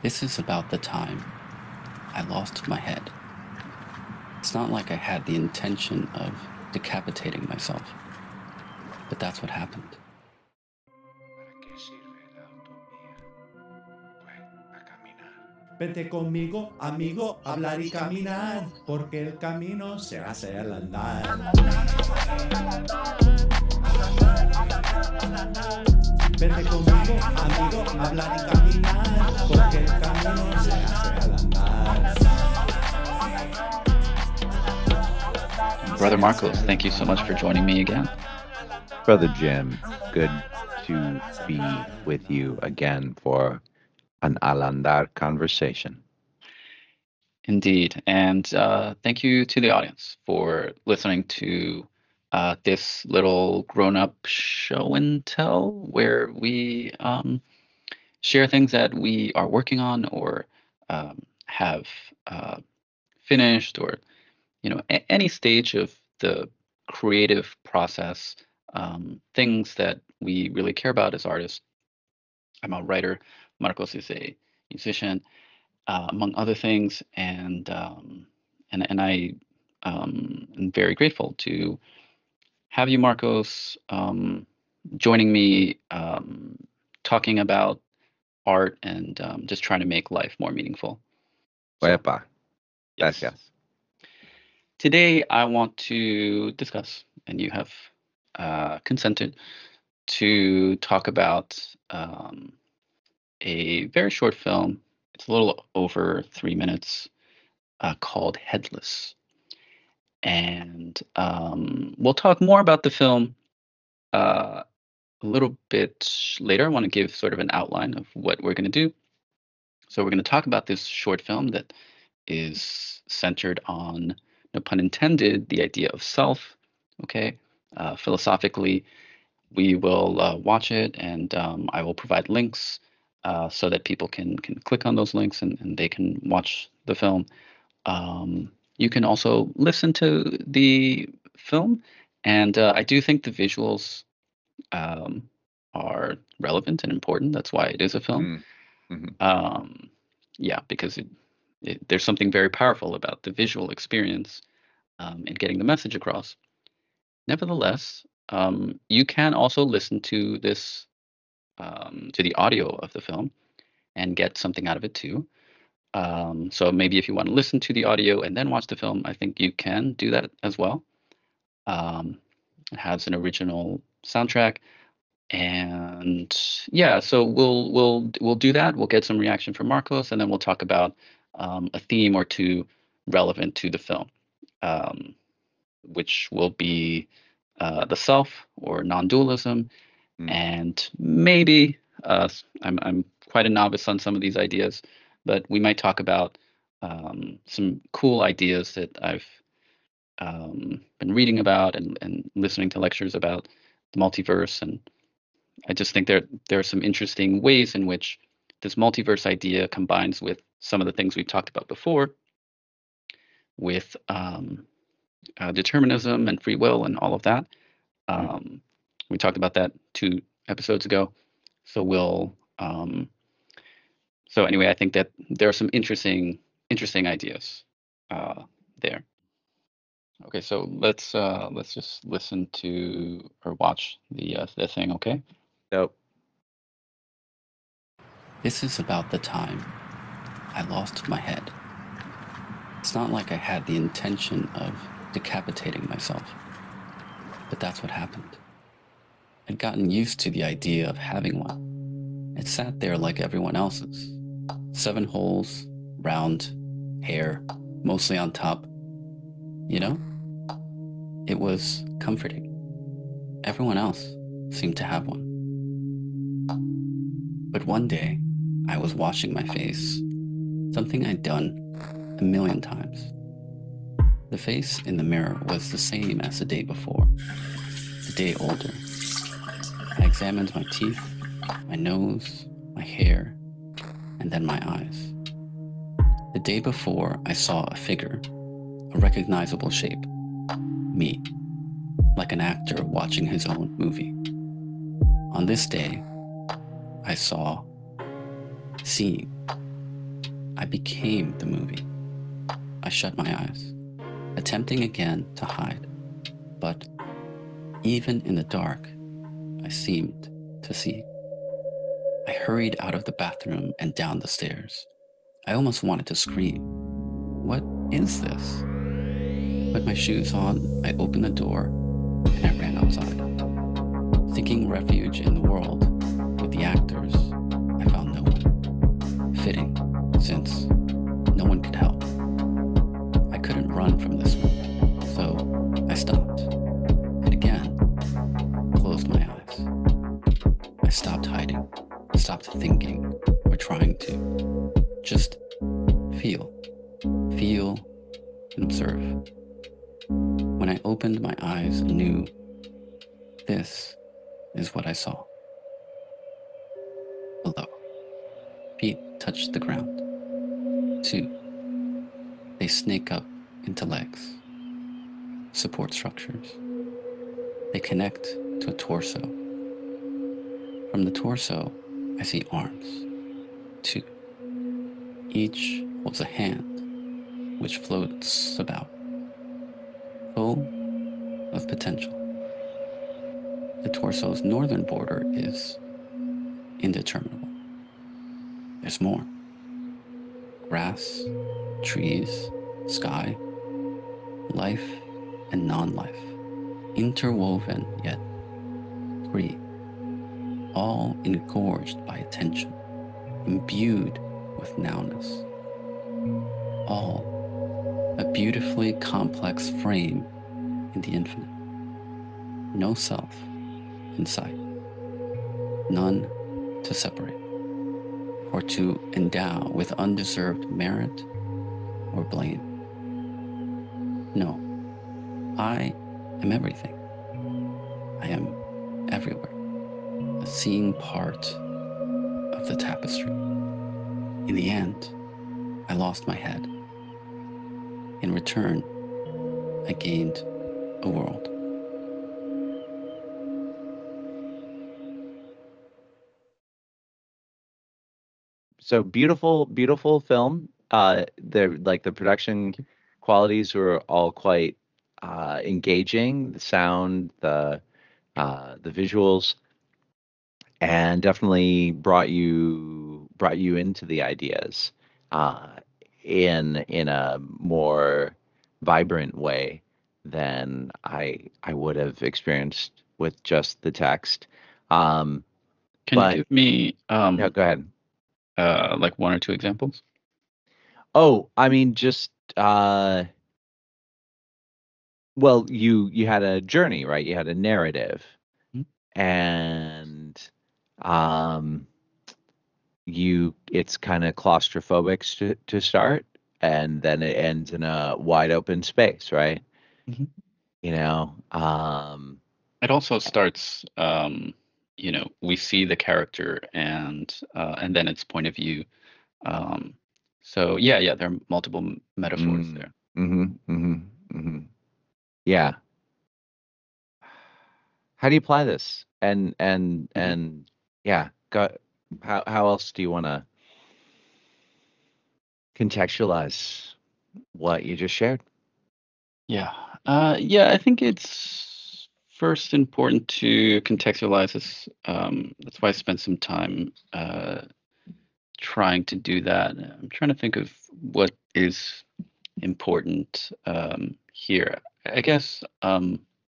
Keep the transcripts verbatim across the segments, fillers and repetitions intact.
This is about the time I lost my head. It's not like I had the intention of decapitating myself, but that's what happened. Vete conmigo, amigo, hablar y caminar, porque el camino se hace al andar. Vete conmigo, amigo, hablar y caminar, porque el camino se hace al andar. Brother Marcos, thank you so much for joining me again. Brother Jim, good to be with you again for an Al Andar conversation. Indeed. And uh, thank you to the audience for listening to uh, this little grown-up show and tell where we um, share things that we are working on or um, have uh, finished, or you know a- any stage of the creative process, um, things that we really care about as artists. I'm a writer. Marcos is a musician, uh, among other things, and um, and and I um, am very grateful to have you, Marcos, um, joining me, um, talking about art and um, just trying to make life more meaningful. So, Epa, yes. gracias. Today, I want to discuss, and you have uh, consented to talk about um, a very short film. It's a little over three minutes, uh, called Headless. And um, we'll talk more about the film uh, a little bit later. I want to give sort of an outline of what we're going to do. So, we're going to talk about this short film that is centered on, no pun intended, the idea of self. Okay. Uh, philosophically, we will uh, watch it, and um, I will provide links uh, so that people can can click on those links, and, and they can watch the film. Um, you can also listen to the film, and uh, I do think the visuals um, are relevant and important. That's why it is a film. Mm, mhm. Um, yeah, because it, it, there's something very powerful about the visual experience um, and getting the message across. Nevertheless, um, you can also listen to this um, to the audio of the film and get something out of it too. Um, so maybe if you want to listen to the audio and then watch the film, I think you can do that as well. Um, it has an original soundtrack, and yeah, so we'll we'll we'll do that. We'll get some reaction from Marcos, and then we'll talk about um, a theme or two relevant to the film, um, which will be uh, the self or non-dualism, Mm. and maybe uh, I'm I'm quite a novice on some of these ideas, but we might talk about um, some cool ideas that I've um, been reading about and, and listening to lectures about the multiverse. And I just think there there are some interesting ways in which this multiverse idea combines with some of the things we've talked about before, with um, uh, determinism and free will and all of that. Mm. Um, we talked about that two episodes ago. So we'll um, so anyway, I think that there are some interesting interesting ideas uh, there. Okay, so let's uh, let's just listen to or watch the uh, the thing. Okay. Nope. This is about the time I lost my head. It's not like I had the intention of decapitating myself, but that's what happened. I'd gotten used to the idea of having one. It sat there like everyone else's. Seven holes, round, hair, mostly on top. You know? It was comforting. Everyone else seemed to have one. But one day, I was washing my face, something I'd done a million times. The face in the mirror was the same as the day before, a day older. I examined my teeth, my nose, my hair, and then my eyes. The day before, I saw a figure, a recognizable shape. Me, like an actor watching his own movie. On this day, I saw, seeing, I became the movie. I shut my eyes, attempting again to hide, but even in the dark, I seemed to see. I hurried out of the bathroom and down the stairs. I almost wanted to scream. What is this? Put my shoes on, I opened the door, and I ran outside. Seeking refuge in the world with the actors, I found no one. Fitting, since no one could help. I couldn't run from this one, so I stopped, and again, closed my eyes. I stopped hiding, stopped thinking, or trying to. Just feel, feel, and observe. When I opened my eyes anew, this is what I saw. Below, feet touched the ground. Two, they snake up into legs, support structures. They connect to a torso. From the torso, I see arms, two. Each holds a hand, which floats about, full of potential. The torso's northern border is indeterminable. There's more. Grass, trees, sky, life and non-life, interwoven yet free, all engorged by attention, imbued with nowness. All a beautifully complex frame in the infinite. No self in sight, none to separate, or to endow with undeserved merit or blame. No, I am everything. I am everywhere, a seeing part of the tapestry. In the end, I lost my head. In return, I gained a world. So beautiful, beautiful film. Uh, the like the production qualities were all quite uh, engaging. The sound, the uh, the visuals, and definitely brought you brought you into the ideas uh, in in a more vibrant way than I I would have experienced with just the text. Um, Can you but give me yeah, um go ahead. uh like one or two examples? Oh, I mean, just uh, well, you you had a journey, right? You had a narrative, Mhm. and um, you it's kind of claustrophobic to to start, and then it ends in a wide open space, right? Mhm. You know, um, It also starts, um, you know, we see the character and uh, and then its point of view. Um, so yeah, yeah, there are multiple m- metaphors mm, there. mm-hmm, mm-hmm, mm-hmm. Yeah. How do you apply this? And and Mhm. and yeah, go, how how else do you want to contextualize what you just shared? Yeah, uh, yeah, I think it's first important to contextualize this. Um, that's why I spent some time uh, trying to do that. I'm trying to think of what is important um, here. I guess um,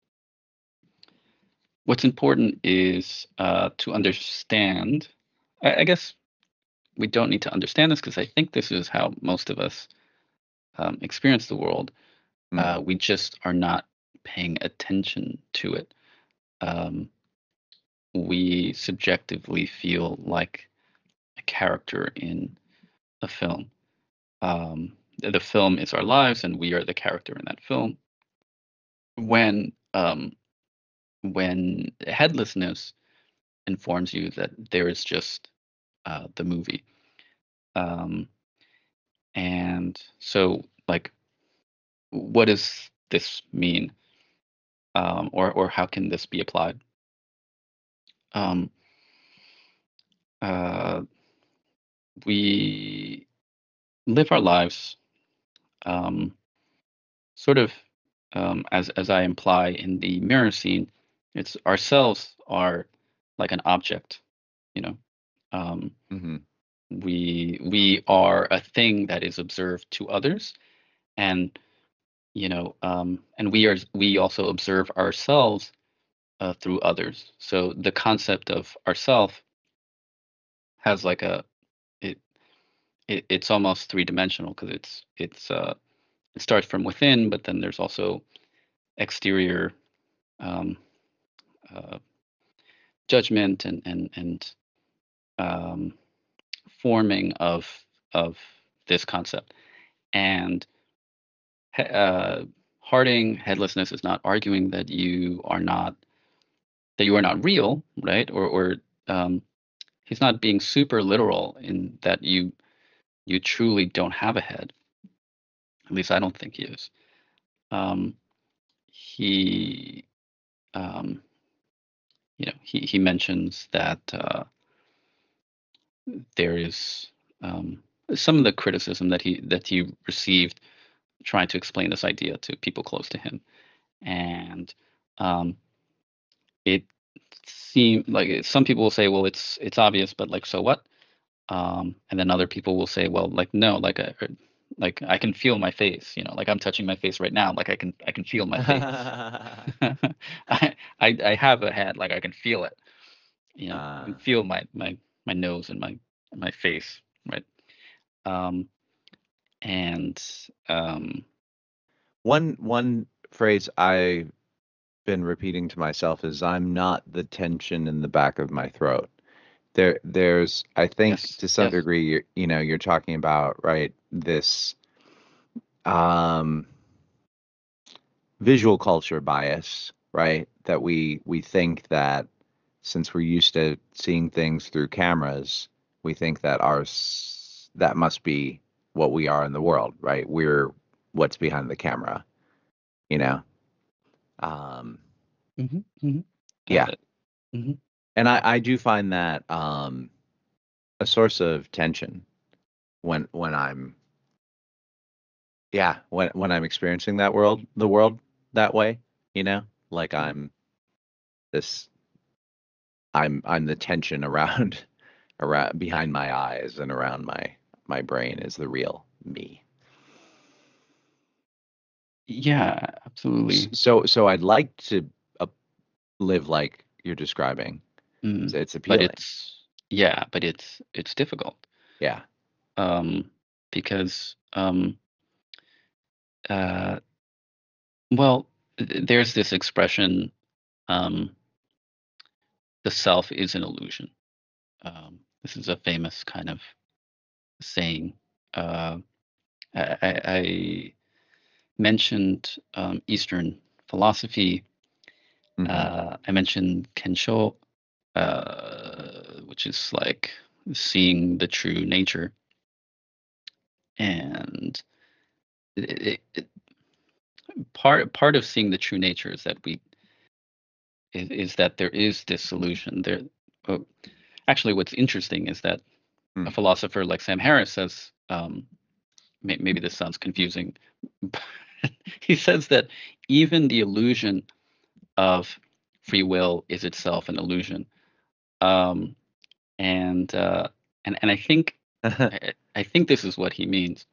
what's important is uh, to understand. I, I guess we don't need to understand this because I think this is how most of us um, experience the world. Mm, Uh, we just are not paying attention to it. Um, we subjectively feel like a character in a film. Um, the the film is our lives, and we are the character in that film. When um, when headlessness informs you that there is just uh, the movie, um, and so like, what does this mean, um, or or how can this be applied? Um, uh, we live our lives, um, sort of um, as as I imply in the mirror scene. It's ourselves are like an object, you know. Um, Hmm. we we are a thing that is observed to others, and you know, um, and we are we also observe ourselves uh, through others. So the concept of ourself has like a it, it it's almost three dimensional because it's it's uh it starts from within, but then there's also exterior um, uh, judgment and and and um, forming of of this concept. And he- uh, Harding headlessness is not arguing that you are not that you are not real, right? Or or um, he's not being super literal in that you you truly don't have a head. At least I don't think he is. Um, he um, you know he he mentions that uh, there is um, some of the criticism that he that he received trying to explain this idea to people close to him, and um, it seemed like some people will say, well, it's it's obvious, but like, so what? Um, and then other people will say, well, like, no, like I, like I can feel my face, you know, like I'm touching my face right now, like I can I can feel my face. I, I I have a head, like I can feel it, you know, I can uh, feel my my my nose and my my face, right? Um, and um, one one phrase I've been repeating to myself is I'm not the tension in the back of my throat. There, there's, I think yes, to some yes, degree, you're, you know, you're talking about, right, this um, visual culture bias, right? That we we think that since we're used to seeing things through cameras, we think that ours that must be what we are in the world, right? We're what's behind the camera, you know? Um, hmm hmm yeah. uh, hmm And I, I do find that um, a source of tension when when I'm yeah, when when I'm experiencing that world, the world that way, you know? Like I'm this I'm I'm the tension around around behind my eyes and around my my brain is the real me. yeah, S- absolutely. So so I'd like to uh, live like you're describing. It's, Mm. it's But appealing. it's yeah, but it's it's difficult Yeah. um, because um, uh, well, th- there's this expression, um, the self is an illusion. Um, this is a famous kind of saying. Uh, I, I, I mentioned um, Eastern philosophy. Hmm. Uh, I mentioned Kensho, uh, which is like seeing the true nature. And it, it, it, part part of seeing the true nature is that we is, is that there is this illusion. There, uh, actually, what's interesting is that a philosopher like Sam Harris says, um, may, maybe this sounds confusing, but he says that even the illusion of free will is itself an illusion. Um, and uh, and and I think I, I think this is what he means.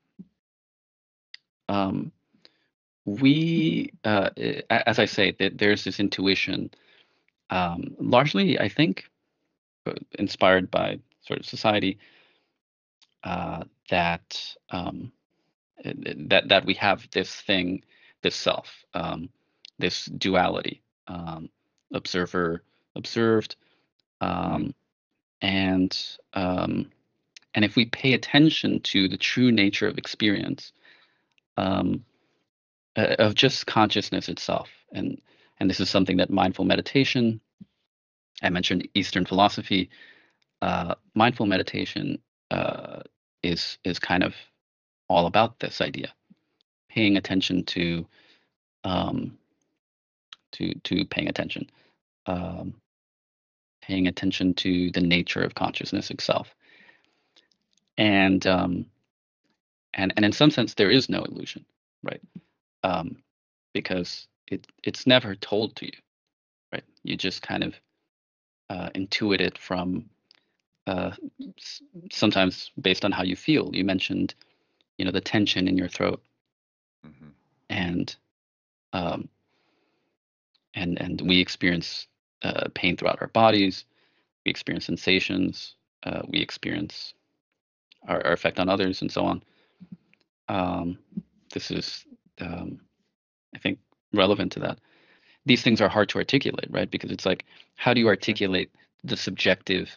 Um, we, uh, a- as I say, that there's this intuition, um, largely, I think, uh, inspired by sort of society, uh, that um, uh, that that we have this thing, this self, um, this duality, um, observer, observed, Hmm. um, and um, and if we pay attention to the true nature of experience, um, uh, of just consciousness itself, and and this is something that mindful meditation. I mentioned Eastern philosophy. Uh, mindful meditation uh, is is kind of all about this idea, paying attention to um, to to paying attention, um, paying attention to the nature of consciousness itself, and um, and and in some sense there is no illusion, right? Um, because it it's never told to you, right? You just kind of uh, intuit it from uh, s- sometimes based on how you feel. You mentioned, you know, the tension in your throat, Mm-hmm. and um, and and we experience uh, pain throughout our bodies. We experience sensations. Uh, we experience our, our effect on others, and so on. Um, this is, um, I think, relevant to that. These things are hard to articulate, right? Because it's like, how do you articulate the subjective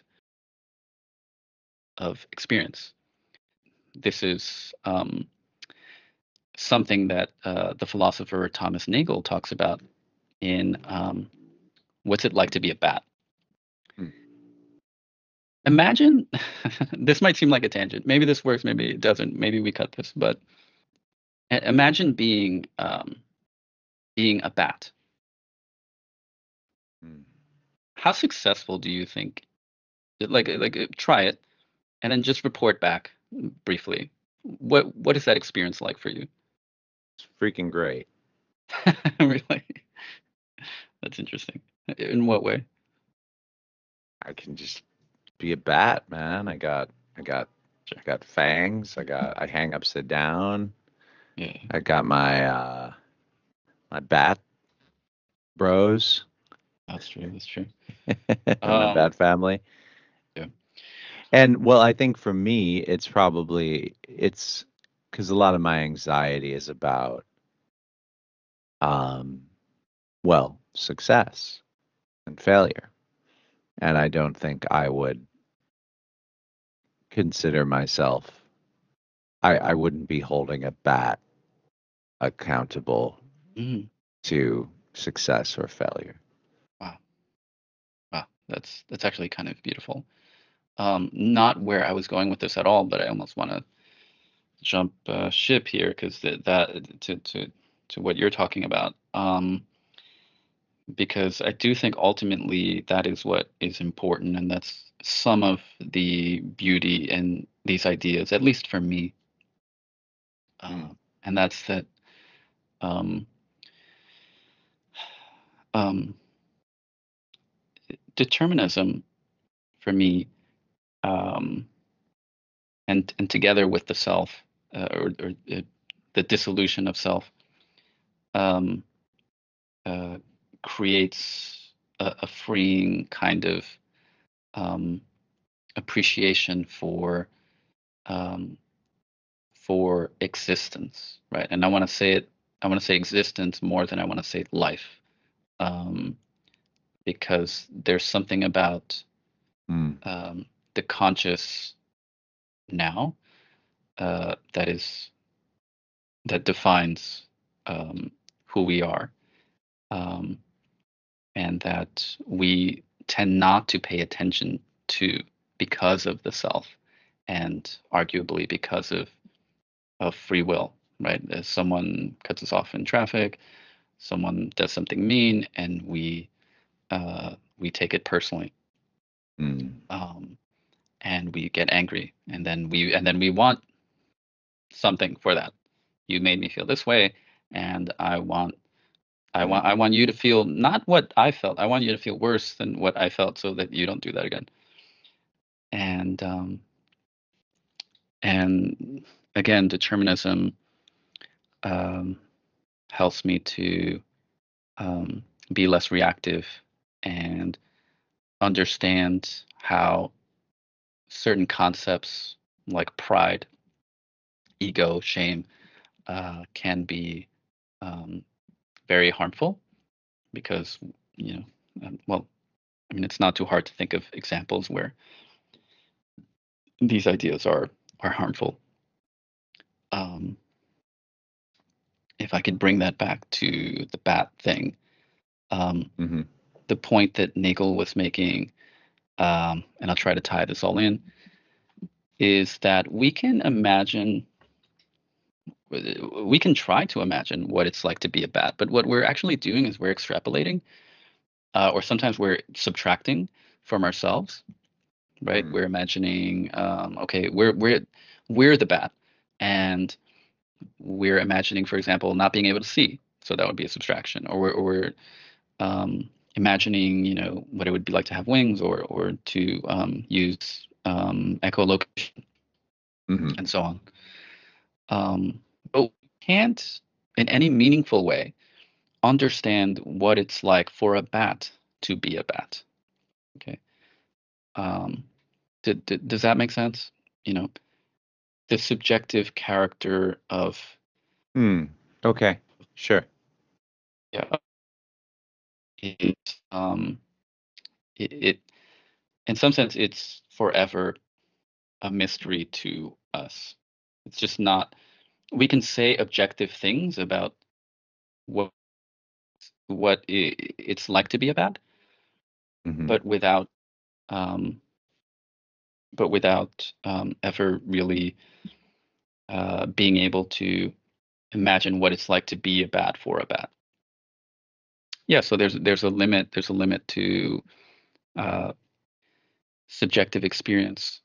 of experience? This is um, something that uh, the philosopher Thomas Nagel talks about in um, What's It Like to Be a Bat? Hmm. Imagine, this might seem like a tangent. Maybe this works, maybe it doesn't. Maybe we cut this, but i- imagine being um, being a bat. Hmm. How successful do you think? Like, like uh, try it, and then just report back briefly. What what is that experience like for you? It's freaking great. Really? That's interesting. In what way? I can just be a bat, man. I got I got I got fangs. I got I hang upside down. Yeah, I got my uh my bat bros that's true. That's true. my Um, bat family. yeah. And well, I think for me, it's probably it's because a lot of my anxiety is about um well, success and failure. And I don't think I would consider myself I, I wouldn't be holding a bat accountable Mm, to success or failure. wow. Wow. That's that's actually kind of beautiful. Um, not where I was going with this at all, but I almost want to jump uh, ship here because that, that to to to what you're talking about. Um, because I do think ultimately that is what is important, and that's some of the beauty in these ideas, at least for me. Uh, Mm. and that's that um, um, determinism for me, um, and and together with the self, uh, or, or uh, the dissolution of self, um, uh, creates a, a freeing kind of um, appreciation for um, for existence, right? And I want to say it. I want to say existence more than I want to say life, um, because there's something about Mm. um, the conscious now uh, that is that defines um, who we are, um, and that we tend not to pay attention to because of the self, and arguably because of of free will, right? As someone cuts us off in traffic, someone does something mean, and we uh, we take it personally, Mm. um, and we get angry, and then we and then we want something for that. You made me feel this way, and I want I want Mm. I want you to feel not what I felt. I want you to feel worse than what I felt, so that you don't do that again. And um, and again, determinism um, helps me to um, be less reactive and understand how certain concepts like pride, ego, shame uh, can be um, very harmful because, you know, um, well, I mean, it's not too hard to think of examples where these ideas are are harmful. Um, if I could bring that back to the bat thing, um, Mm-hmm. the point that Nagel was making, um, and I'll try to tie this all in, is that we can imagine, we can try to imagine what it's like to be a bat, but what we're actually doing is we're extrapolating, uh, or sometimes we're subtracting from ourselves, right? Mm. We're imagining, um, okay, we're we're we're the bat. and we're imagining, for example, not being able to see, so that would be a subtraction, or we're, or we're um, imagining, you know, what it would be like to have wings, or or to um, use um, echolocation, hmm and so on. Um, but we can't, in any meaningful way, understand what it's like for a bat to be a bat. Okay. Um, did, did, does that make sense? You know, the subjective character of, Mm. Okay. Sure. yeah, it, um, it, it, in some sense, it's forever a mystery to us. It's just not, we can say objective things about what what I it's like to be a bat, hmm but without um, but without um, ever really uh, being able to imagine what it's like to be a bat for a bat. Yeah, so there's there's a limit there's a limit to uh, subjective experience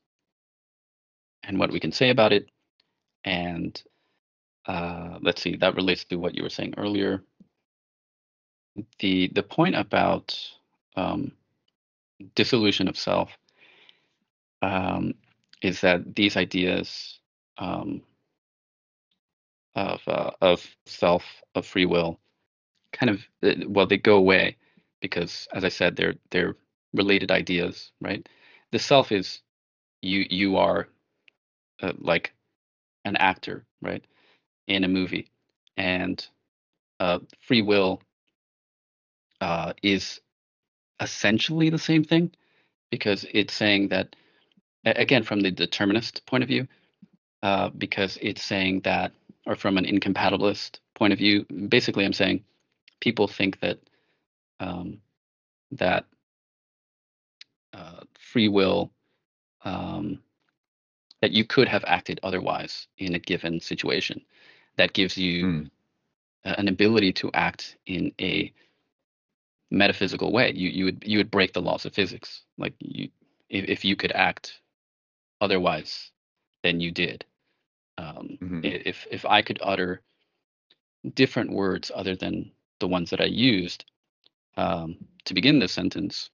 and what we can say about it. And uh, let's see, that relates to what you were saying earlier. The the point about um, dissolution of self um, is that these ideas um, of uh, of self, of free will, kind of uh, well, they go away because, as I said, they're they're related ideas, right? The self is you you are uh, like an actor, right, in a movie, and uh, free will uh, is essentially the same thing because it's saying that a- again from the determinist point of view, uh, because it's saying that, or from an incompatibilist point of view, basically, I'm saying people think that um, that uh, free will, um, that you could have acted otherwise in a given situation. That gives you Mm. a- an ability to act in a metaphysical way. You you would you would break the laws of physics. Like you, if, if you could act otherwise than you did. Um, hmm i- if if I could utter different words other than the ones that I used um, to begin this sentence,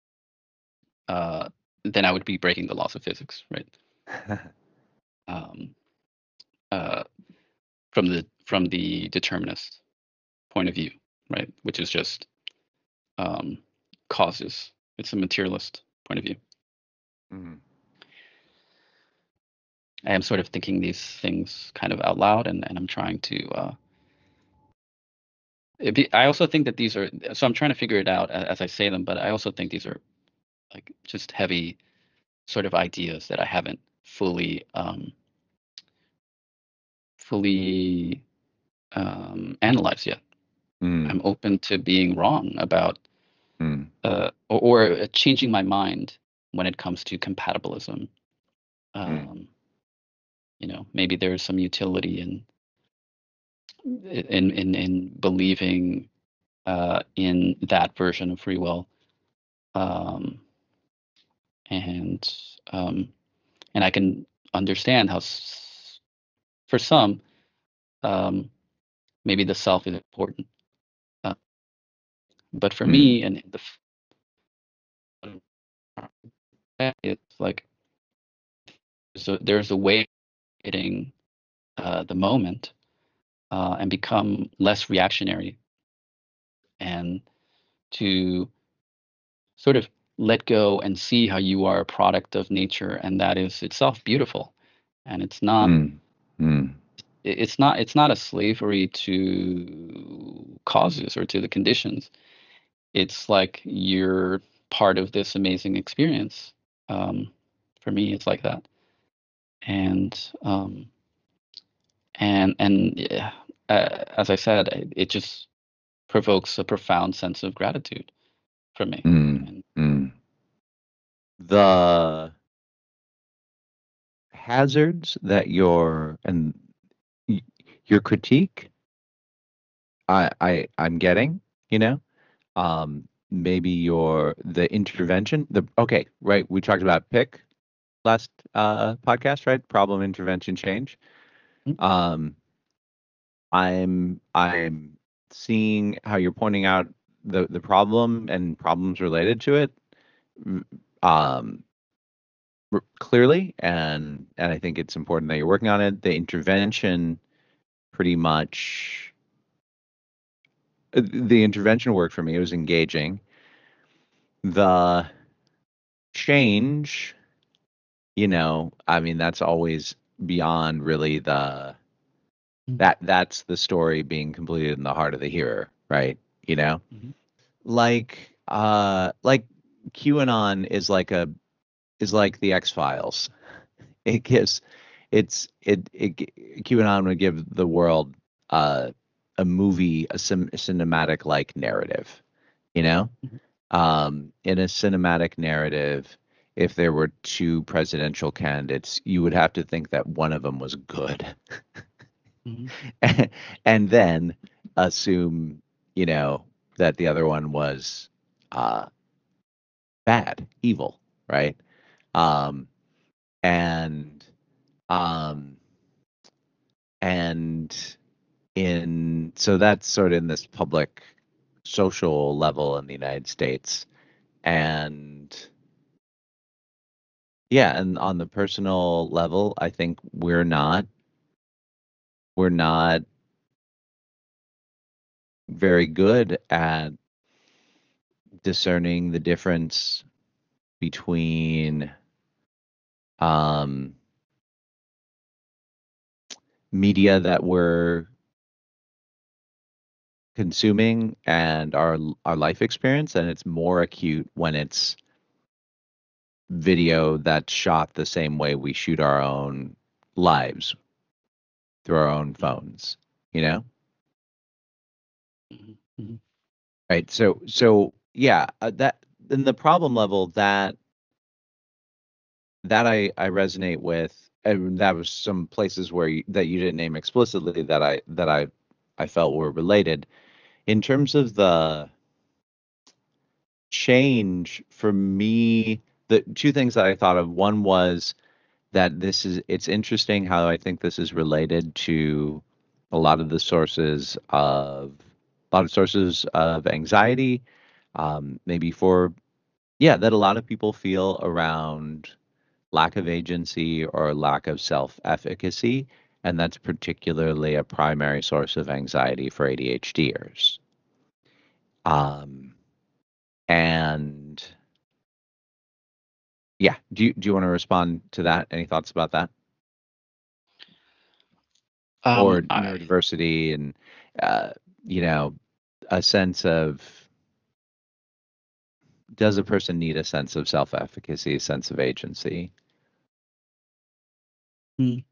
uh, then I would be breaking the laws of physics, right? Um, uh, from the from the determinist point of view, right? Which is just um, causes. It's a materialist point of view. hmm I am sort of thinking these things kind of out loud, and, and I'm trying to. Uh, it be, I also think that these are. So I'm trying to figure it out a- as I say them, but I also think these are like just heavy sort of ideas that I haven't fully um, fully um, analyzed yet. Mm. I'm open to being wrong about Mm. uh, or, or uh, changing my mind when it comes to compatibilism. Mm. Um, you know, maybe there's some utility in in in, in believing uh, in that version of free will, um, and um, and I can understand how s- for some um, maybe the self is important, uh, but for Mm. me and the f- it's like so there's a way of getting uh, the moment uh, and become less reactionary and to sort of let go and see how you are a product of nature and that is itself beautiful and it's not Mm. Mm. it- it's not it's not a slavery to causes or to the conditions. It's like you're part of this amazing experience. um, for me it's like that. And um, and and yeah, uh, as I said, it, it just provokes a profound sense of gratitude for me. Mm. And Mm. The hazards that your and y- your critique, I I I'm getting, you know, um, maybe your the intervention, the okay, right? We talked about pick last uh podcast, right? Problem, intervention, change. Mm. Um, I'm I'm seeing how you're pointing out the the problem and problems related to it, m- um, r- clearly, and and I think it's important that you're working on it. The intervention pretty much uh, the intervention worked for me. It was engaging. The change, you know, I mean, that's always beyond really the Mm. that that's the story being completed in the heart of the hearer, right? You know, Mhm. like uh, like QAnon is like a is like the X Files. It gives it's it it g- QAnon would give the world uh, a movie, a, sim, a cinematic like narrative, you know. Mhm. Um, in a cinematic narrative, if there were two presidential candidates, you would have to think that one of them was good, Mhm. and then assume, you know, that the other one was uh, bad, evil, right? Um, and um, and in so that's sort of in this public social level in the United States, and yeah, and on the personal level, I think we're not we're not very good at discerning the difference between um, media that we're consuming and our our life experience, and it's more acute when it's video that's shot the same way we shoot our own lives through our own Mhm. phones, you know? Mhm. Mhm. Right. So so yeah, uh, that in the problem level that that I I resonate with, and that was some places where you, that you didn't name explicitly that I that I I felt were related. In terms of the change for me, the two things that I thought of, one was that this is it's interesting how I think this is related to a lot of the sources of a lot of sources of anxiety, um, maybe for yeah, that a lot of people feel around lack of agency or lack of self-efficacy, and that's particularly a primary source of anxiety for ADHDers. Um, and yeah, do you do you want to respond to that? Any thoughts about that? Um, Or I neurodiversity and uh, you know, a sense of does a person need a sense of self-efficacy, a sense of agency? mm,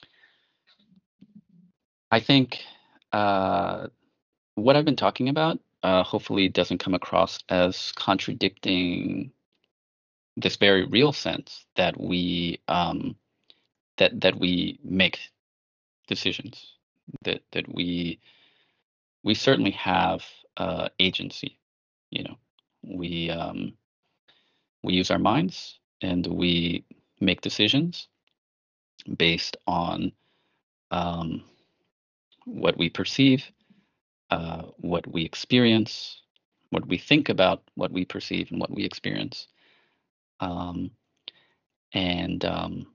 I think uh, what I've been talking about uh, hopefully doesn't come across as contradicting this very real sense that we um, that that we make decisions, that that we we certainly have uh, agency. You know, we um, we use our minds and we make decisions based on um, what we perceive, uh, what we experience, what we think about what we perceive and what we experience. Um, and um,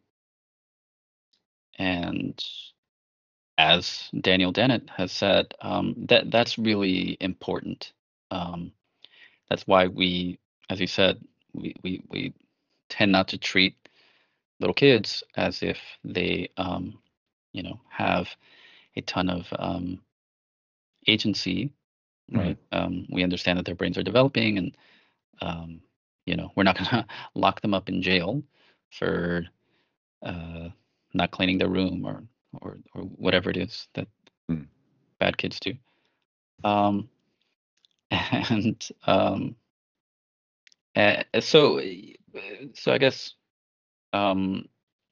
and as Daniel Dennett has said, um, that that's really important. Um, that's why we, as you said, we, we, we tend not to treat little kids as if they, um, you know, have a ton of um, agency, Mhm. right? Um, we understand that their brains are developing, and um, you know, we're not going to lock them up in jail for uh, not cleaning their room or or or whatever it is that Mm. bad kids do. Um, and um, uh, so uh, so I guess um,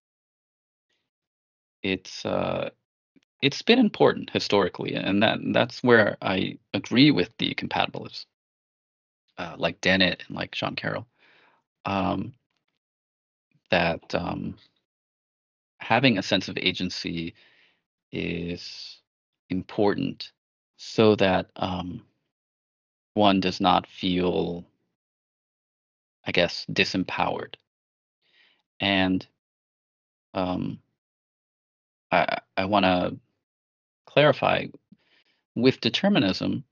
it's uh, it's been important historically, and that that's where I agree with the compatibilists, uh, like Dennett and like Sean Carroll, um, that um, having a sense of agency is important so that um, one does not feel, I guess, disempowered. And um, I, I want to clarify with determinism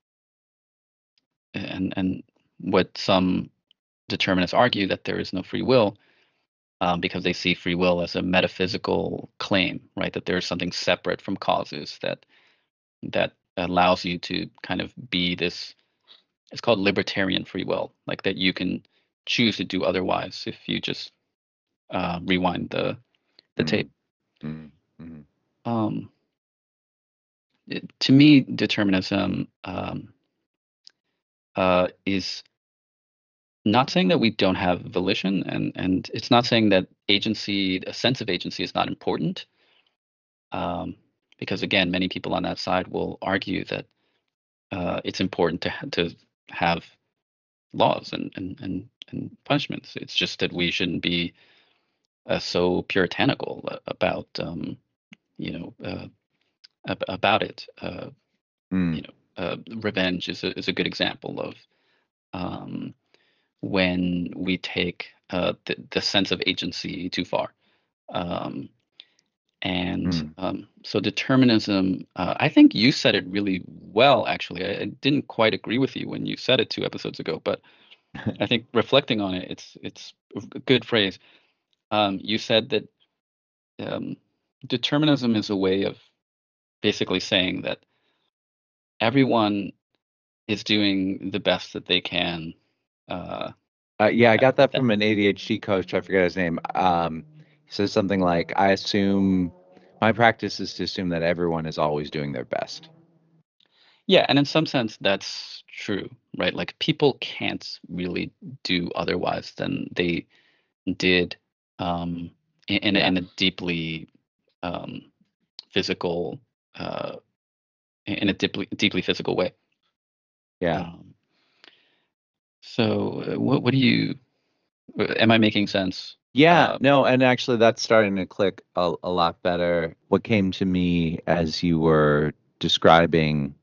and, and what some determinists argue that there is no free will um, because they see free will as a metaphysical claim, right? That there's something separate from causes that that allows you to kind of be this. It's called libertarian free will, like that you can choose to do otherwise if you just uh, rewind the the tape. Mm, mm, Um, it- to me, determinism um, uh, is not saying that we don't have volition, and and it's not saying that agency, a sense of agency, is not important. Um, because again, many people on that side will argue that uh, it's important to ha- to have laws and, and and and punishments. It's just that we shouldn't be uh, so puritanical a- about um, you know uh, ab- about it. Uh, you mm, know, uh, revenge is a is a good example of um, when we take uh, the, the sense of agency too far. Um, and mm. um, so determinism, uh, I think you said it really well, actually. I, I didn't quite agree with you when you said it two episodes ago, but I think reflecting on it, it's it's a good phrase. Um, you said that um, determinism is a way of basically saying that everyone is doing the best that they can. Uh, Uh, yeah, I got that that from an A D H D coach. I forget his name. Um, he says something like, "I assume my practice is to assume that everyone is always doing their best." Yeah, and in some sense that's true, right? Like people can't really do otherwise than they did um, in, in, a, Yeah, in a deeply um, physical, uh, in a deeply deeply physical way. yeah, Um, so, uh, what what do you? uh, Am I making sense? yeah. Uh, No, and actually, that's starting to click a, a lot better. What came to me as you were describing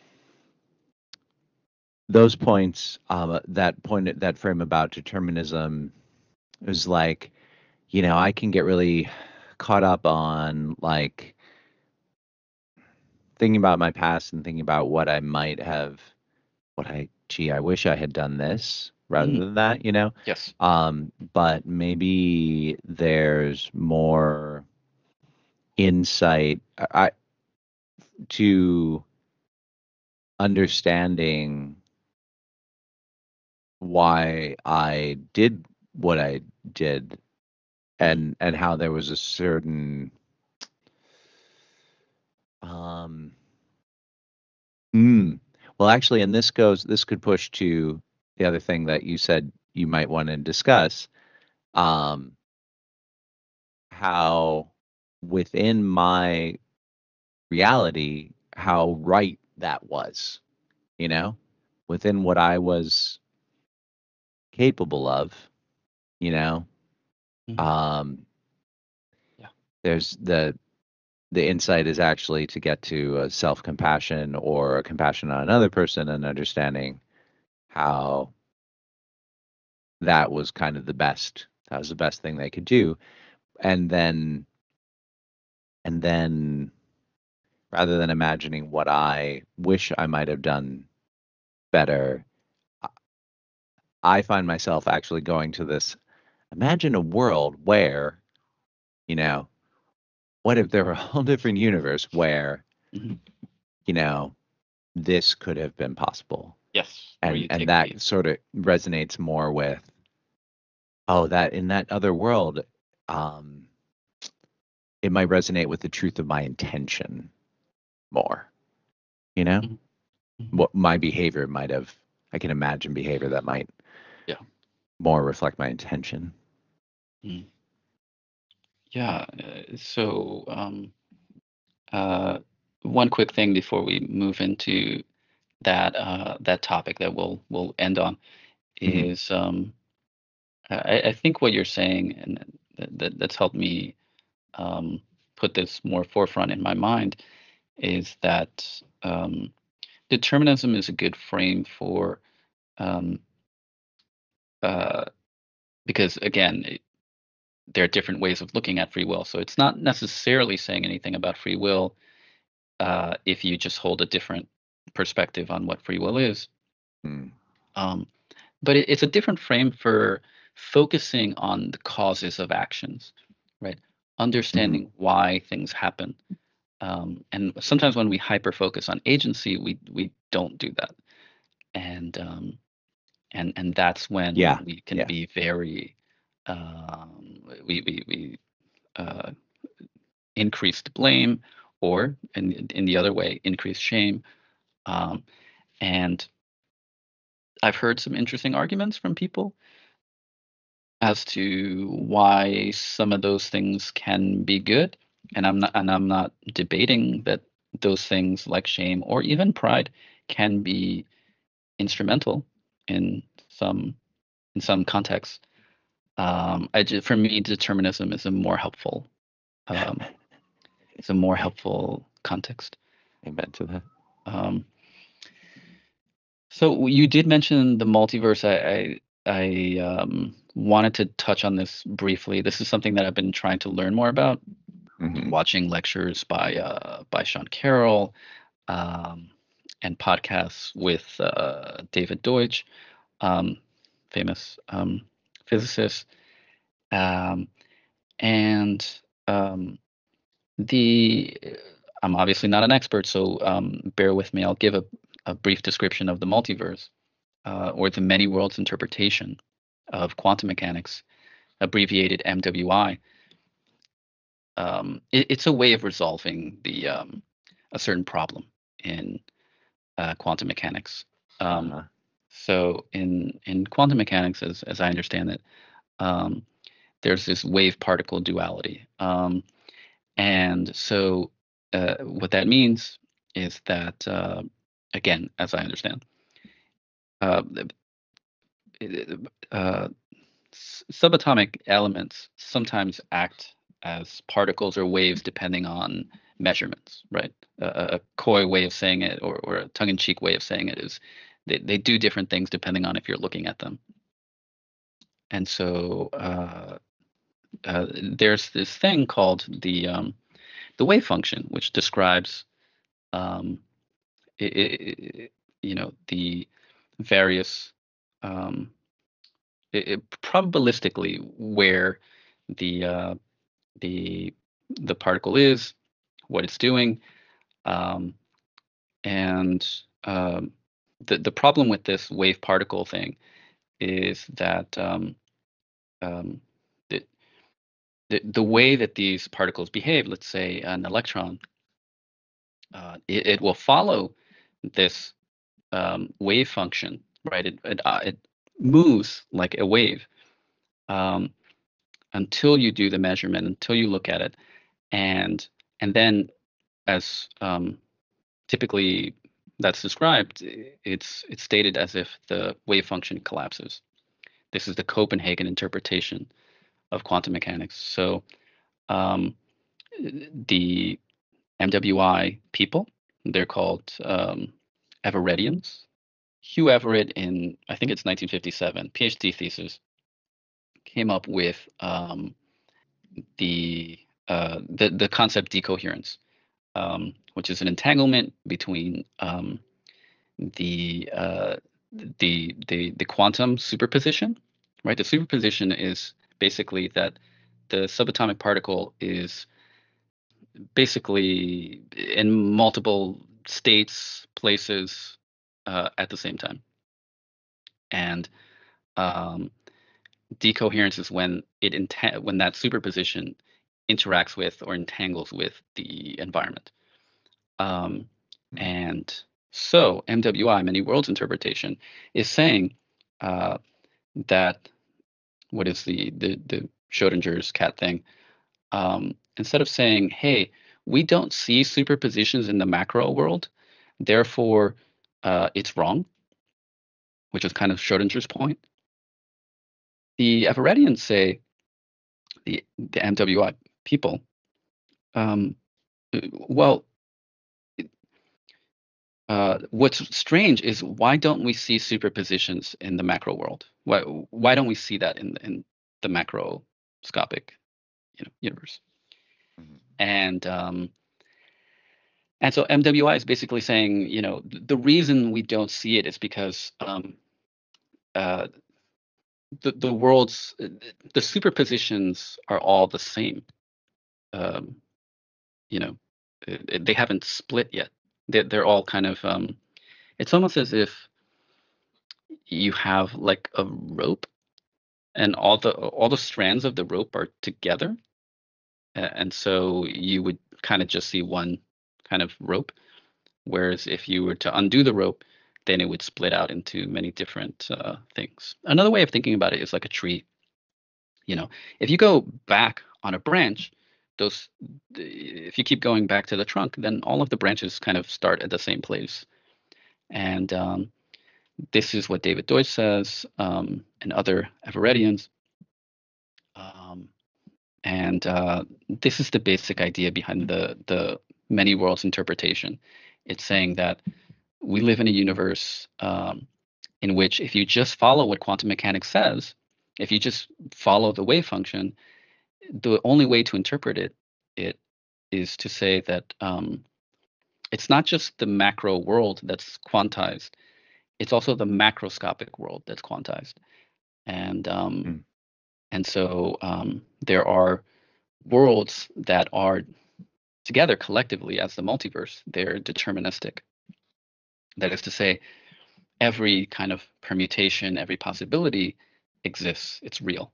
those points, um, that point, that frame about determinism, was like, you know, I can get really caught up on like thinking about my past and thinking about what I might have, what I, gee, I wish I had done this rather mm, than that, you know? yes. Um, but maybe there's more insight I, I- to understanding why I did what I did Mm, and and how there was a certain um mm, well actually, and this goes this could push to the other thing that you said you might want to discuss, um how within my reality how right that was, you know, within what I was capable of, you know. mhm, um yeah. there's the the insight is actually to get to a self-compassion or a compassion on another person and understanding how that was kind of the best that was the best thing they could do. And then and then rather than imagining what I wish I might have done better, I I find myself actually going to this, imagine a world where, you know, what if there were a whole different universe where, Mhm. you know, this could have been possible. Yes, where And you and take the. that sort of resonates more with, oh, that in that other world, um, it might resonate with the truth of my intention more, you know? Mhm, mhm, What my behavior might have, I can imagine behavior that might yeah. more reflect my intention. Mm, yeah. Uh, so, um, uh, one quick thing before we move into that uh, that topic that we'll we'll end on Mhm. is um, I, I think what you're saying and that, that that's helped me um, put this more forefront in my mind is that um, determinism is a good frame for um, uh, because again, it, there are different ways of looking at free will. So it's not necessarily saying anything about free will uh, if you just hold a different perspective on what free will is. Mm. Um, but it, it's a different frame for focusing on the causes of actions, right? Understanding Mm-hmm. why things happen. Um, and sometimes when we hyper focus on agency, we we don't do that, and um, and and that's when Yeah. we can Yeah. be very um, we we we uh, increased blame, or in in the other way, increased shame. Um, and I've heard some interesting arguments from people as to why some of those things can be good, and I'm not and I'm not debating that those things like shame or even pride can be instrumental in some in some contexts. Um, I just, for me, determinism is a more helpful um, it's a more helpful context. Amen to that. Um, so you did mention the multiverse. I I, I um, wanted to touch on this briefly. This is something that I've been trying to learn more about, Mm-hmm. watching lectures by uh, by Sean Carroll, um, and podcasts with uh, David Deutsch, um, famous um, physicist. Um, and um, the I'm obviously not an expert, so um, bear with me. I'll give a, a brief description of the multiverse, uh, or the many worlds interpretation of quantum mechanics, abbreviated M W I. Um, it, it's a way of resolving the um, a certain problem in uh, quantum mechanics. Um, Uh-huh. so in in quantum mechanics, as as I understand it, um, there's this wave particle duality. Um, And so, uh, what that means is that, uh, again, as I understand, uh, uh, subatomic elements sometimes act as particles or waves depending on measurements, right? A, a coy way of saying it, or, or a tongue-in-cheek way of saying it, is they, they do different things depending on if you're looking at them. And so uh, uh, there's this thing called the um, the wave function, which describes um, it, it, you know, the various um, it, it, probabilistically where the uh, the the particle is, what it's doing, um, and um, the the problem with this wave particle thing is that um, um, the, the the way that these particles behave, let's say an electron, uh, it, it will follow this um, wave function, right? It it, uh, it moves like a wave um, until you do the measurement, until you look at it, and and then as um, typically that's described, it's it's stated as if the wave function collapses. This is the Copenhagen interpretation of quantum mechanics. So um, the M W I people, they're called um, Everettians. Hugh Everett, in I think it's nineteen fifty-seven, PhD thesis, came up with um, the, uh, the the concept decoherence, um, which is an entanglement between um, the, uh, the the the quantum superposition, right? The superposition is basically that the subatomic particle is basically in multiple states, places uh, at the same time, and um, decoherence is when it enta- when that superposition interacts with or entangles with the environment. Um, and so M W I, many worlds interpretation, is saying uh, that what is the the the Schrodinger's cat thing? Um, instead of saying, "Hey, we don't see superpositions in the macro world, therefore uh, it's wrong," which is kind of Schrodinger's point. The Everettians say, the the M W I people Um, uh, well, uh, what's strange is why don't we see superpositions in the macro world? Why why don't we see that in in the macroscopic, you know, universe? Mhm. And um, and so M W I is basically saying, you know, th- the reason we don't see it is because um, uh, the the worlds, uh, the superpositions are all the same. Um, you know, uh, uh, they haven't split yet. They're, they're all kind of. Um, it's almost as if you have like a rope, and all the all the strands of the rope are together, a- and so you would kind of just see one kind of rope. Whereas if you were to undo the rope, then it would split out into many different uh, things. Another way of thinking about it is like a tree. You know, if you go back on a branch, those if you keep going back to the trunk, then all of the branches kind of start at the same place. And um, this is what David Deutsch says, um, and other Everettians. Um, and uh, this is the basic idea behind the the many worlds interpretation. It's saying that we live in a universe um, in which if you just follow what quantum mechanics says, if you just follow the wave function, the only way to interpret it it is to say that um, it's not just the macro world that's quantized; it's also the macroscopic world that's quantized. And um, Mm. and so um, there are worlds that are together collectively as the multiverse. They're deterministic. That is to say, every kind of permutation, every possibility exists. It's real.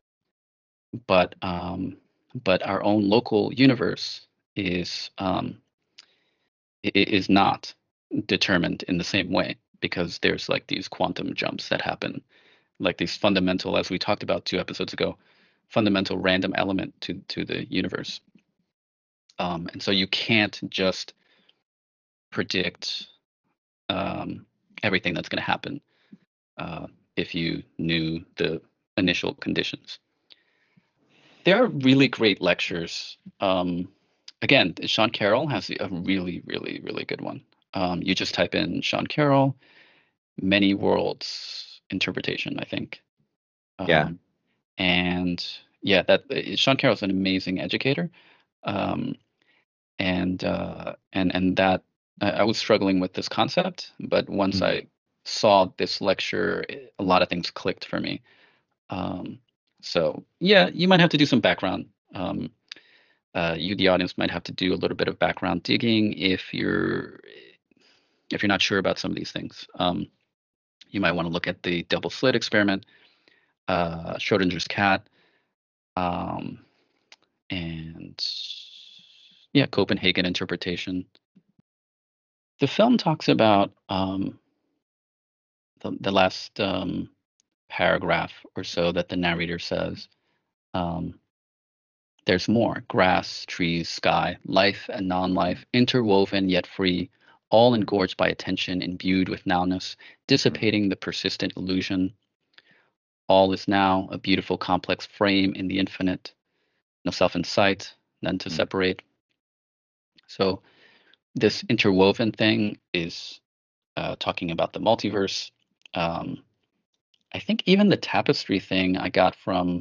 But um, but our own local universe is um, i- is not determined in the same way because there's like these quantum jumps that happen, like these fundamental, as we talked about two episodes ago, fundamental random element to to the universe. Um, and so you can't just predict um, everything that's going to happen uh, if you knew the initial conditions. There are really great lectures. Um, again, Sean Carroll has a really, really, really good one. Um, you just type in Sean Carroll, many worlds interpretation, I think. Yeah. Um, and yeah, that uh, Sean Carroll's an amazing educator. Um, and uh, and and that I, I was struggling with this concept, but once Mhm. I saw this lecture, it- a lot of things clicked for me. Um, so yeah, you might have to do some background. Um, uh, you, the audience, might have to do a little bit of background digging if you're if you're not sure about some of these things. Um, you might want to look at the double slit experiment, uh, Schrodinger's cat, um, and yeah, Copenhagen interpretation. The film talks about um, the, the last um, paragraph or so that the narrator says. Um, There's more: grass, trees, sky, life and non-life, interwoven yet free, all engorged by attention, imbued with nowness, Mm. dissipating the persistent illusion. All is now a beautiful complex frame in the infinite, no self in sight, none to Mm. separate. So this interwoven thing is uh, talking about the multiverse. Um, I think even the tapestry thing I got from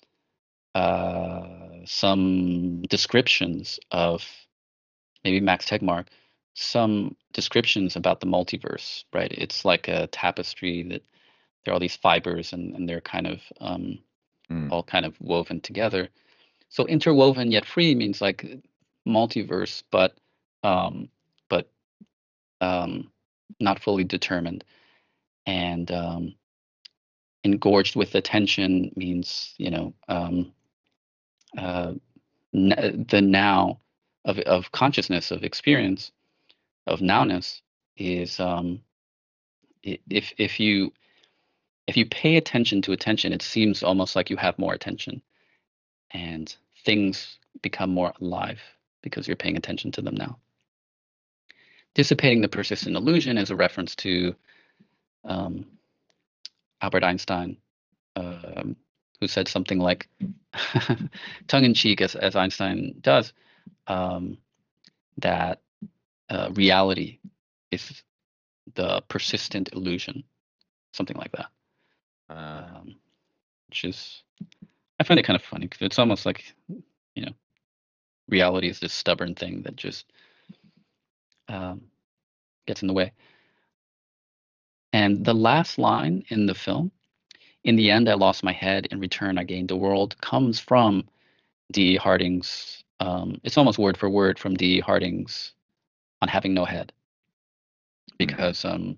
uh, some descriptions of maybe Max Tegmark, some descriptions about the multiverse, right? It's like a tapestry that there are all these fibers and, and they're kind of um, Mm. all kind of woven together. So interwoven yet free means like multiverse, but um, but um, not fully determined. And um, engorged with attention means, you know, um, uh, n- the now of of consciousness, of experience, of nowness is um, i- if if you if you pay attention to attention, it seems almost like you have more attention, and things become more alive because you're paying attention to them now. Dissipating the persistent illusion is a reference to um, Albert Einstein, um, who said something like, tongue in cheek, as, as Einstein does, um, that uh, reality is the persistent illusion, something like that. Uh, Um, which is, I find it kind of funny because it's almost like, you know, reality is this stubborn thing that just um, gets in the way. And the last line in the film, "In the end, I lost my head. In return, I gained the world," comes from D E. Harding's. Um, it's almost word for word from D E. Harding's On Having No Head, because um,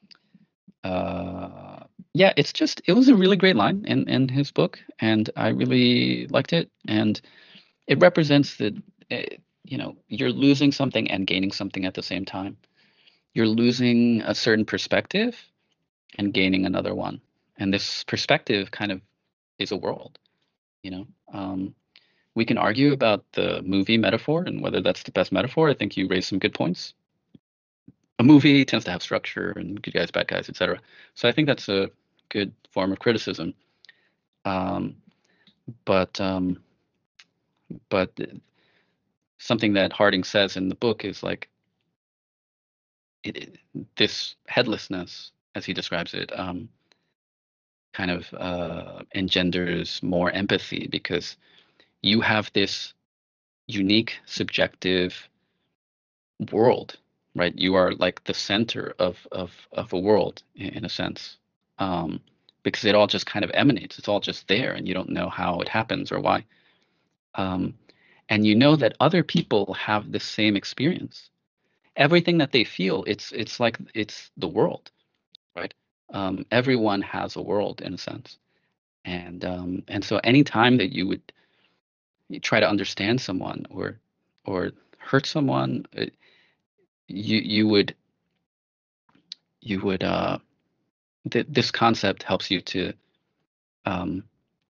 uh, yeah, it's just it was a really great line in in his book, and I really liked it, and it represents that uh, you know, you're losing something and gaining something at the same time. You're losing a certain perspective and gaining another one, and this perspective kind of is a world. You know, um, we can argue about the movie metaphor and whether that's the best metaphor. I think you raised some good points. A movie tends to have structure and good guys, bad guys, et cetera. So I think that's a good form of criticism. Um, but um, but something that Harding says in the book is like it, it- this headlessness, as he describes it, um, kind of uh, engenders more empathy because you have this unique subjective world, right? You are like the center of of of a world in, in a sense, um, because it all just kind of emanates. It's all just there, and you don't know how it happens or why. Um, and you know that other people have the same experience. Everything that they feel, it's it's like it's the world, right? Um, everyone has a world in a sense, and um, and so anytime that you would you try to understand someone or or hurt someone, uh, you you would you would uh th- this concept helps you to um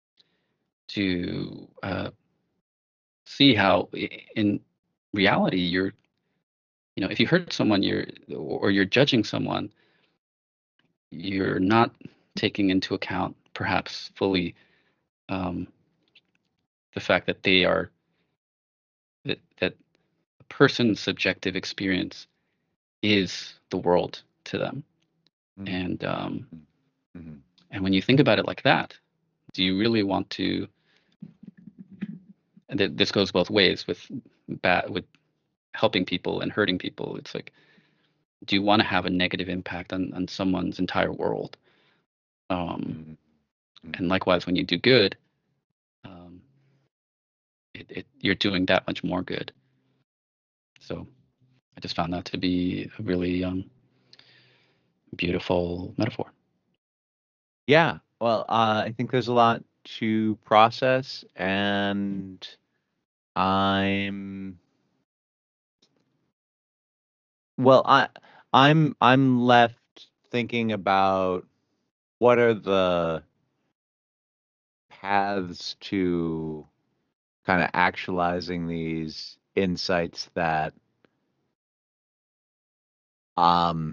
to uh see how i- in reality you're, you know, if you hurt someone, you're or you're judging someone, you're not taking into account perhaps fully um the fact that they are that that a person's subjective experience is the world to them. mm, And um mm, mhm. and when you think about it like that, do you really want to, and th- this goes both ways with bad with helping people and hurting people. It's like, do you want to have a negative impact on, on someone's entire world? Um, Mm, mm. and likewise, when you do good, um, it, it, you're doing that much more good. So I just found that to be a really um, beautiful metaphor. Yeah. Well, uh, I think there's a lot to process, and I'm well, I I'm I'm left thinking about what are the paths to kind of actualizing these insights that um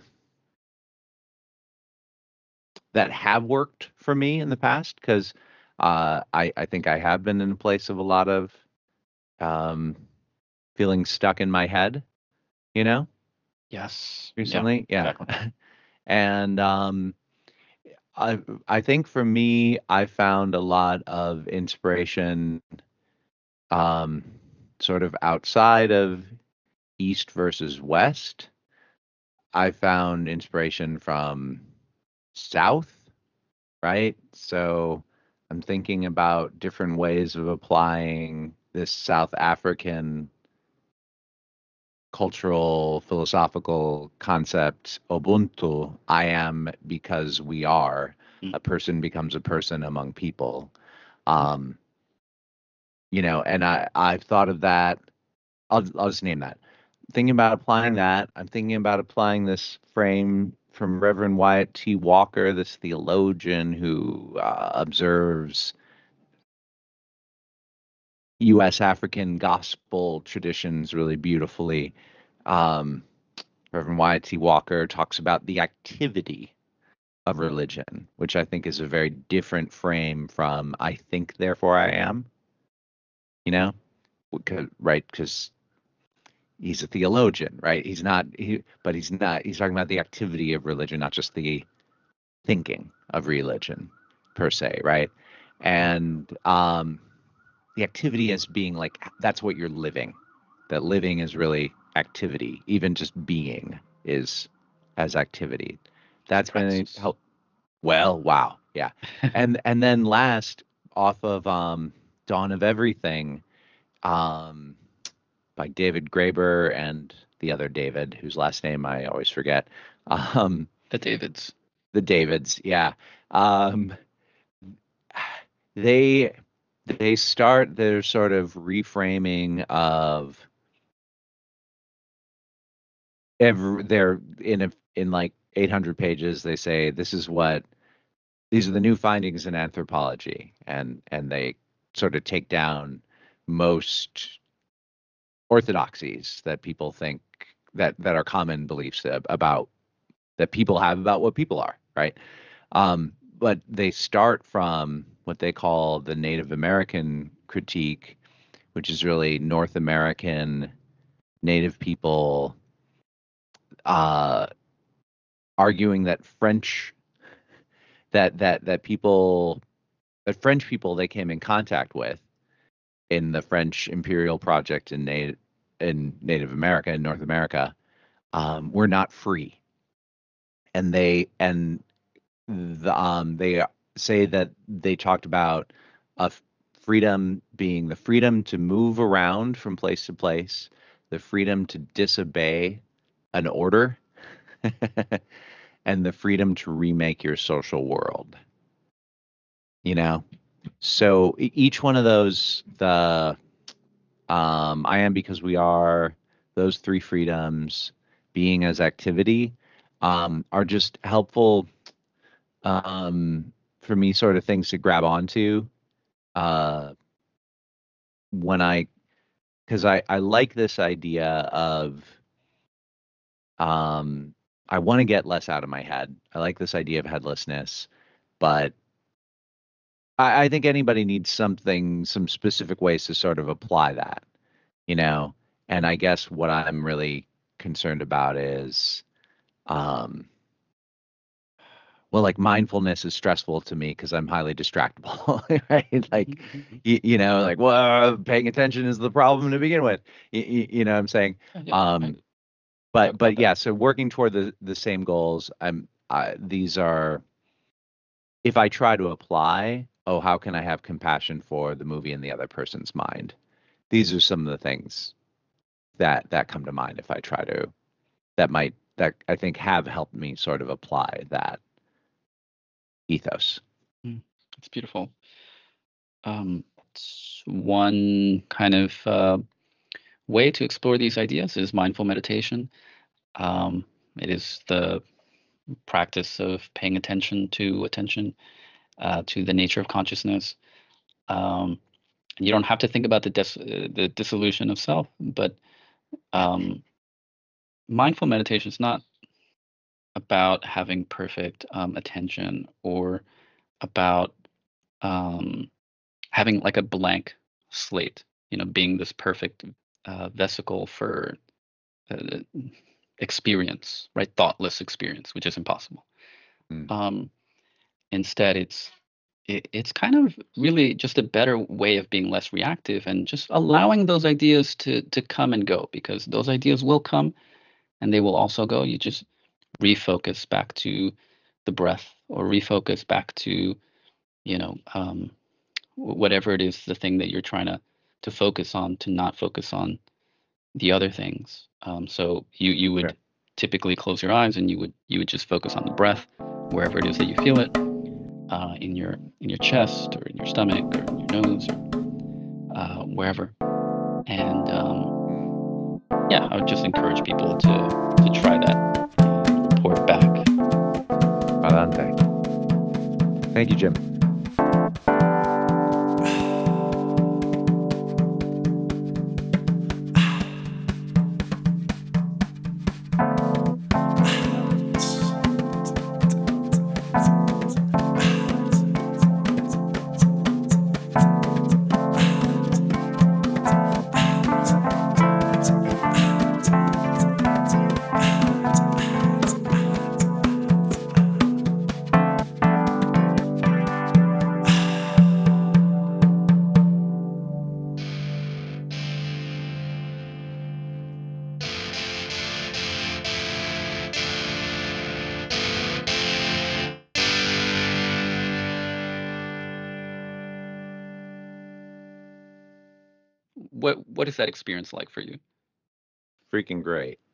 that have worked for me in the past, because uh, I I think I have been in a place of a lot of um, feeling stuck in my head, you know, Yes. Yeah. recently. Yeah. Exactly. And um, I I think for me, I found a lot of inspiration um, sort of outside of East versus West. I found inspiration from South, right? So I'm thinking about different ways of applying this South African cultural philosophical concept, Ubuntu. I am because we are. Mm. A person becomes a person among people. Um, you know, and I I've thought of that. I'll I'll just name that. Thinking about applying that, I'm thinking about applying this frame from Reverend Wyatt T. Walker, this theologian who uh, observes U S. African gospel traditions really beautifully. Um, Reverend Wyatt T. Walker talks about the activity of religion, which I think is a very different frame from I think, therefore I am, you know? because, right? Because he's a theologian, right? He's not, he, but he's not, he's talking about the activity of religion, not just the thinking of religion per se, right? And um, the activity as being like, that's what you're living. That living is really activity. Even just being is as activity. That's been help. Well, wow, yeah. and and then last, off of um, Dawn of Everything, um, by David Graeber and the other David, whose last name I always forget. Um, The Davids. the Davids, yeah. Um, they they start their sort of reframing of every they're in a in like eight hundred pages. They say this is what these are the new findings in anthropology, and and they sort of take down most orthodoxies that people think that that are common beliefs about that people have about what people are, right? Um, but they start from what they call the Native American critique, which is really North American Native people uh, arguing that French, that that that people, that French people they came in contact with in the French imperial project in Native in Native America, in North America, um, were not free, and they and the, um, they say that they talked about a freedom being the freedom to move around from place to place, the freedom to disobey an order, and the freedom to remake your social world. You know, so each one of those, the um, I am because we are, those three freedoms, being as activity, um, are just helpful um, for me, sort of things to grab onto uh, when I, because I, I like this idea of, um, I want to get less out of my head. I like this idea of headlessness, but I, I think anybody needs something, some specific ways to sort of apply that, you know? And I guess what I'm really concerned about is, um, well, like mindfulness is stressful to me because I'm highly distractible, right? Like, you, you know, like, well, paying attention is the problem to begin with. You, you know what I'm saying? Um, but, but yeah, so working toward the, the same goals, I'm, I, these are, if I try to apply, oh, how can I have compassion for the movie in the other person's mind? These are some of the things that, that come to mind if I try to, that might, that I think have helped me sort of apply that ethos. It's beautiful. Um, it's one kind of uh, way to explore these ideas is mindful meditation. Um, it is the practice of paying attention to attention uh, to the nature of consciousness. Um, and you don't have to think about the dis- uh, the dissolution of self, but um, mindful meditation is not about having perfect um, attention or about um, having like a blank slate, you know, being this perfect uh, vesicle for uh, experience, right? Thoughtless experience, which is impossible. Mm. Um, instead, it's it, it's kind of really just a better way of being less reactive and just allowing those ideas to to come and go, because those ideas will come and they will also go. You just refocus back to the breath or refocus back to, you know, um, whatever it is, the thing that you're trying to to focus on, to not focus on the other things. Um, so you you would Okay. typically close your eyes and you would you would just focus on the breath wherever it is that you feel it, uh, in your in your chest or in your stomach or in your nose or uh, wherever. And um, yeah, I would just encourage people to to try that. Report back. Adelante. Thank you, Jim. what what is that experience like for you? Freaking great.